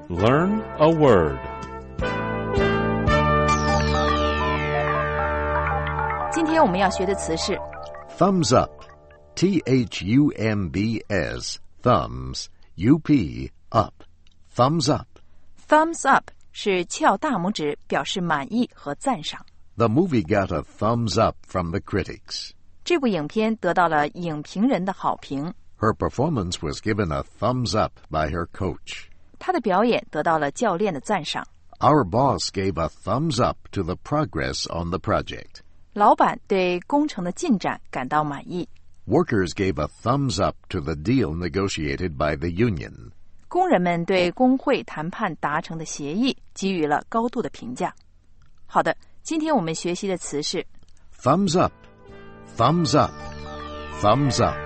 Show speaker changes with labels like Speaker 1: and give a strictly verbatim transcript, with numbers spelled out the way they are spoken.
Speaker 1: Learn a word.
Speaker 2: 今天我们要学的词是
Speaker 3: Thumbs up. T H U M B S. Thumbs. U P. Up. Thumbs up.
Speaker 2: thumbs up 是翘大拇指，表示满意和赞赏。
Speaker 3: The movie got a thumbs up from the critics.
Speaker 2: 这部影片得到了影评人的好评。
Speaker 3: Her performance was given a thumbs up by her coach.
Speaker 2: 她的表演得到了教练的赞赏。
Speaker 3: Our boss gave a thumbs up to the progress on the project.
Speaker 2: 老板对工程的进展感到满意。
Speaker 3: Workers gave a thumbs up to the deal negotiated by the union.
Speaker 2: 工人们对工会谈判达成的协议给予了高度的评价。好的，今天我们学习的词是
Speaker 3: Thumbs up. Thumbs up. Thumbs up.